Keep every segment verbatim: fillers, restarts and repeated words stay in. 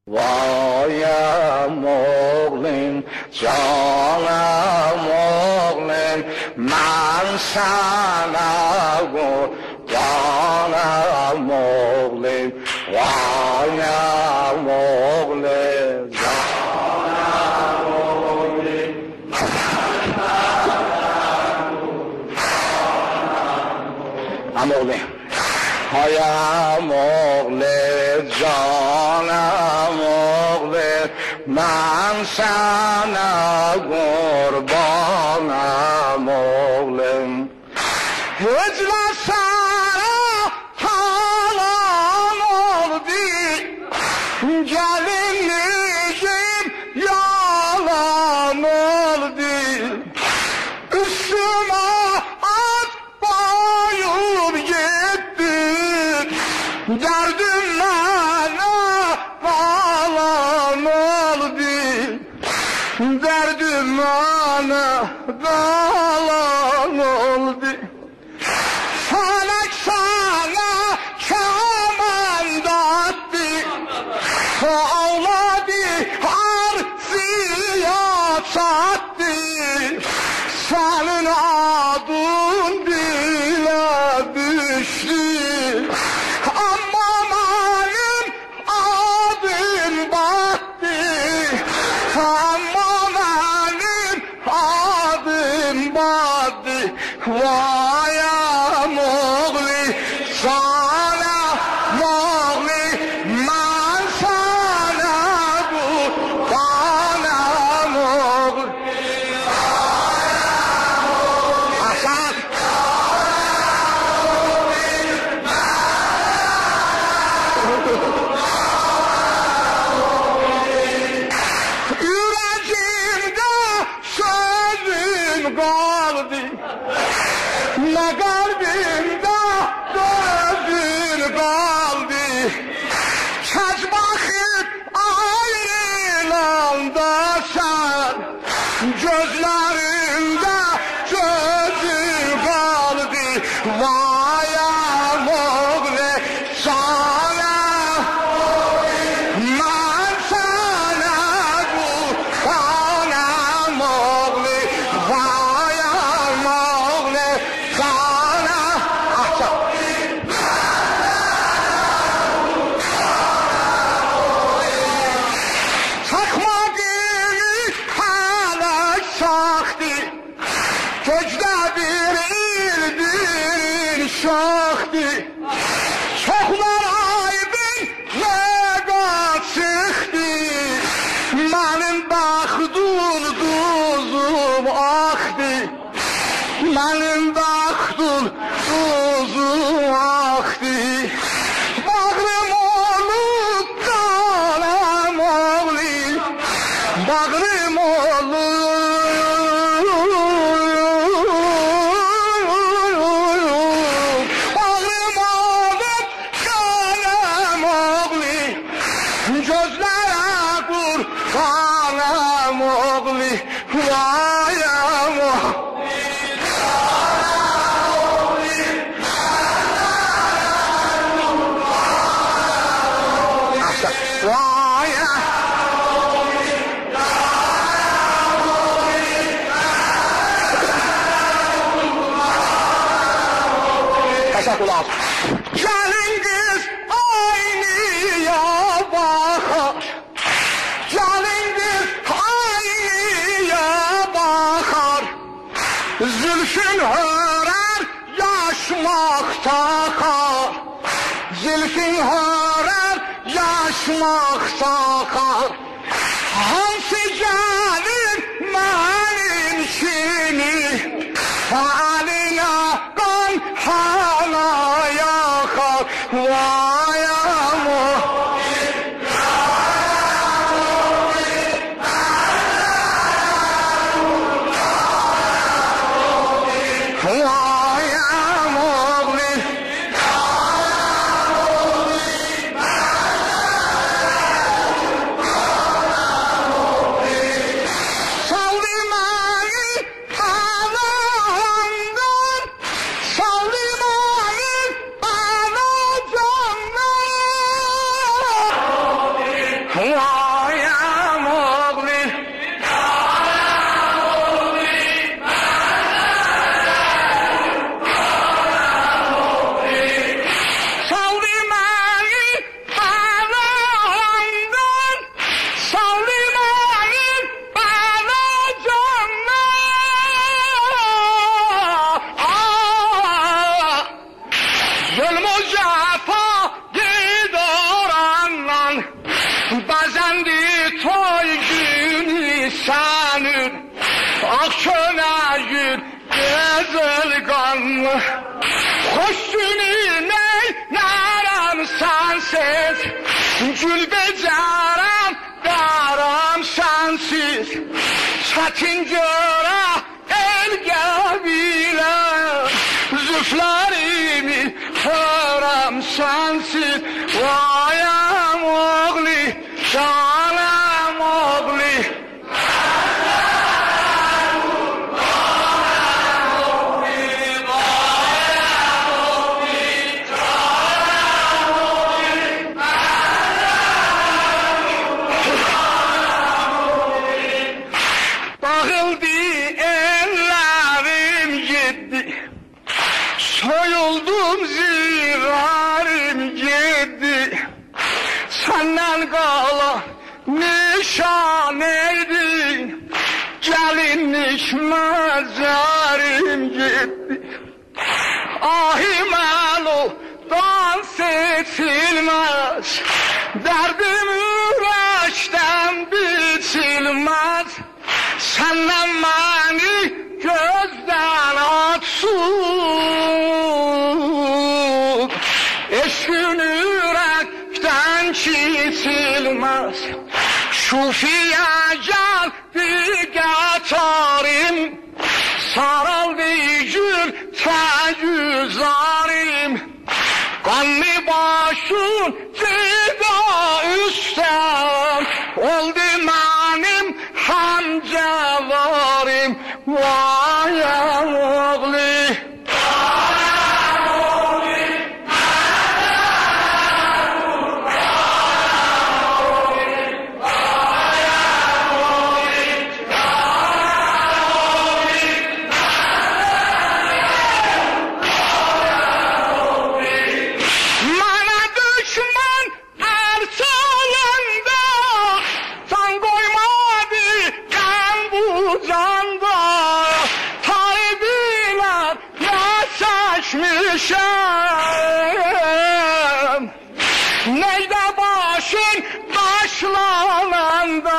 Vaym oğlum, canım oğlum, ben sana kurbanım oğlum. Vaym oğlum, canım oğlum. Am oğlum. Hayam oğlu, canım oğlu, ben sana kurbanım oğlum. Hıcla sana halam oldu, gelinliğim yalan oldu. Üstüme at bayır gittin, derdim bana bağlan oldu. Derdim bana bağlan oldu. Felek sana keman dattı, ağladı arziya sattı. Senin adın dile düştü, ama benim adım battı. Ama benim adım battı. Vayam oğlu, sana oğlu, ben sana kurbanım oğlu. Hasan! Yüreğimde sözün kaldı, ne kalbimde gözün kaldı. Kaç vakit ayrılandasan, gözlerinde sözün kaldı. Vayam oğlu, sana ben sana kurbanım oğlu. Vayam oğlu, sana ahşap. Çakma gülü hala saktı, gözde bir ildir şaktı. Çoklar aydın vega çıktı, benim baktım tuzum aktı. Benim baktım tuzum aktı. Bağrım olup canım oğlu, bağrım olup, bağrım olup canım oğlu, gözlere kurbanım oğlu. Vayam oğlu. Vaya. Kaşak ulan. Gelin kız aynıya bakar, gelin kız aynıya bakar. Zülfün hörer yaşmak takar, zülfün hörer yaşmak takar. Hansı gelir benim kimi, haline kan hala yakar. Vayam o. Vayam oğlu. Vayam oğli saldı beni belalarından, saldı beni belacandan. Zulm o cefa gidorandan, bazen de toy günü senin, akşona gün güzel kanlı. Hoş gününe naram sensiz, gül becerem daram sensiz. Çetin göre el gabile, züflerimi haram sensiz. Vayam oğli, canım oğli. Dağıldı ellerim gitti, soyuldum zirarim gitti. Senden kalan nişan eydin, gelinlik mezarım gitti. Ahim elu dans edilmez, derdim yürekten biçilmez. Senden beni gözden atsın, eşkin yürekten çitilmez. Şufiye gel bir getarim, sarıldı gül tecüzarim. Kanlı başın cida üstten, oldu benim hamcevarim. Vayam oğli düşmüşüm. Neyde başın başlananda,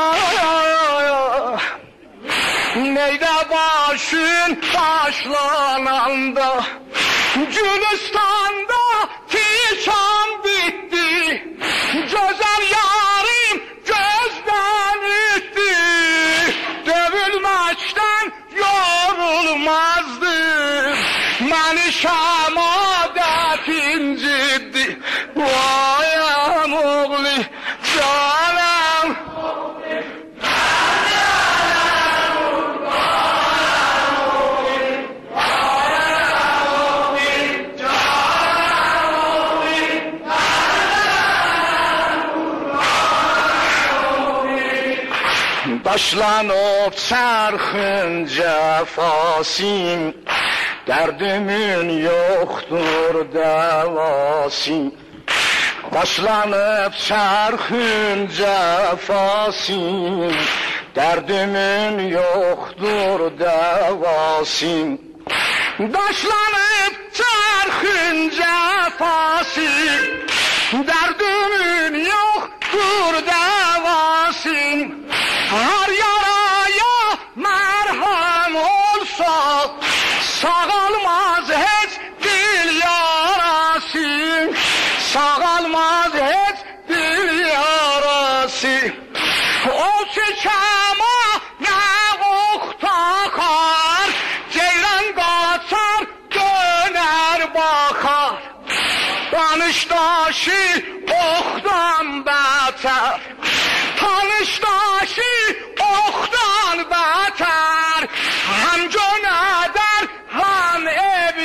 neyde başın başlananda, Gülistan'da tikan bitti, güzel yarim gözden itti. Dövülmekten yorulmazdım, beni şemadetin ciddi. Vayam oğli canım, başlanıp çarxın cefasin, derdimin yoktur devasin. Başlanıp çarxın cefasin, derdimin yoktur devasin. Başlanıp çarxın cefasin, derdimin yoktur devasin. Her yaraya merhem olsa, sağalmaz hiç dil yarası, sağalmaz hiç dil yarası. O çiçeğime ne ok takar, ceylan kaçar döner bakar. Tanış taşı oktan beter, tanış taşı oktan beter. Hem can eder hem ev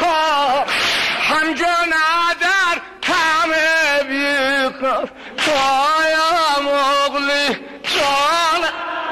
yıkar, hem can eder hem ev yıkar. vayam oğlu canım.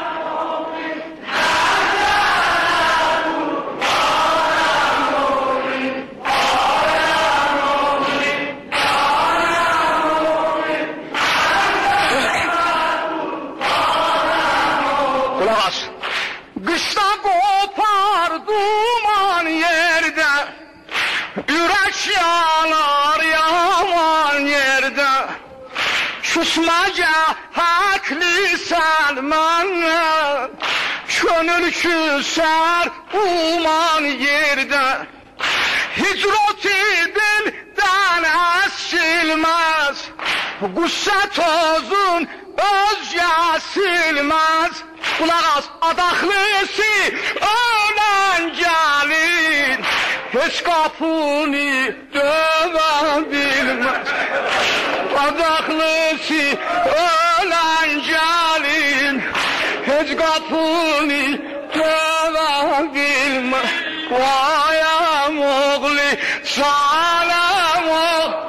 Kulak as. Kışta kopar duman yerde, yürek yanar yaman yerde. Susmaca haklı Selman'a, gönül küser uman yerde. Hicreti dilden esilmez, gusse tozun özge silmez. Kulak as, adaklısı ölen gelin, hiç kapını dövebilmez. Adaklısı ölen gelin, hiç kapını dövebilmez. Vayam oğlu salam oğlu.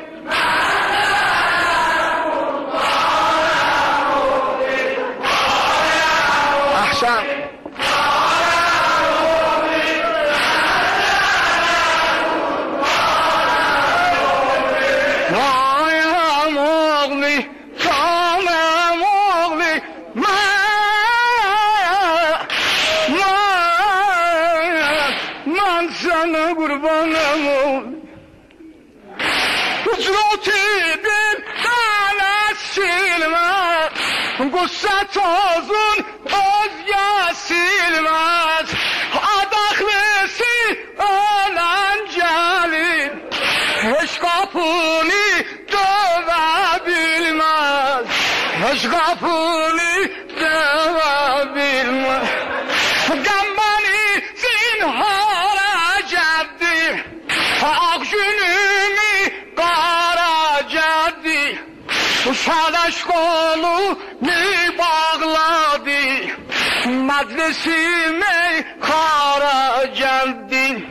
Ahsan. Vayam oğlu salam oğlu. Man sana kurbanım oğlu. Hücreti dilden esilmez, gusse tozun özge silmez. Adaklısı ölen gelin, hiç kapını dövebilmez. Hiç kapını dövebilmez. Gambani zinhara geldi, ak günümü kara geldi. Sadaş kolu ne bağladı, meclisime kara geldi.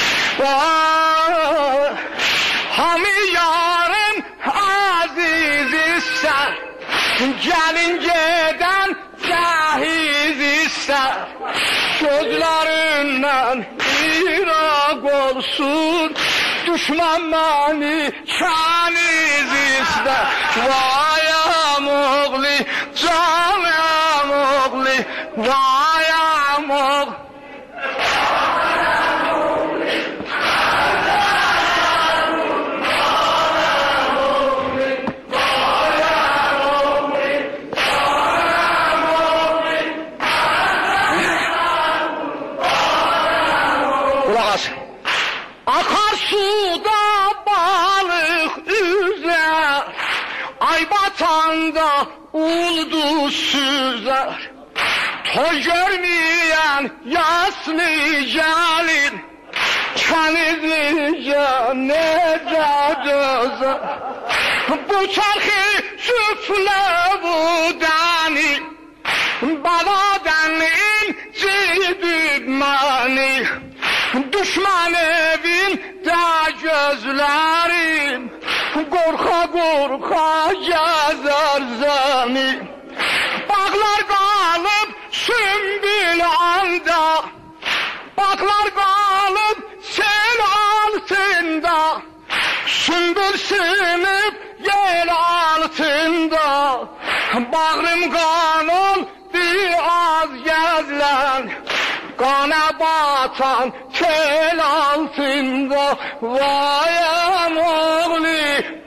Ah, hami yarın aziz ister, gelin geden cahiz ister. Gözlerinden irak olsun, düşman beni kaniz ister. Vayam oğlu canım oğlu, vayam oğlu. Kulak as. Akarsuda balık üzer, ay batanda uldu süzer. Toy görmeyen yaslı gelin, kenizlice ne dözer. Bu çarkı süfle bu dani, bana denin cidübmani. Düşman evinde gözlerim, korka korka gezer zemin. Bağlar kalıp sümbül anda, bağlar kalıp sel altında. Sümbül sınıp yel altında, bağrım kan oldu az gezlen. Kana batan tel altında, vayam oğlu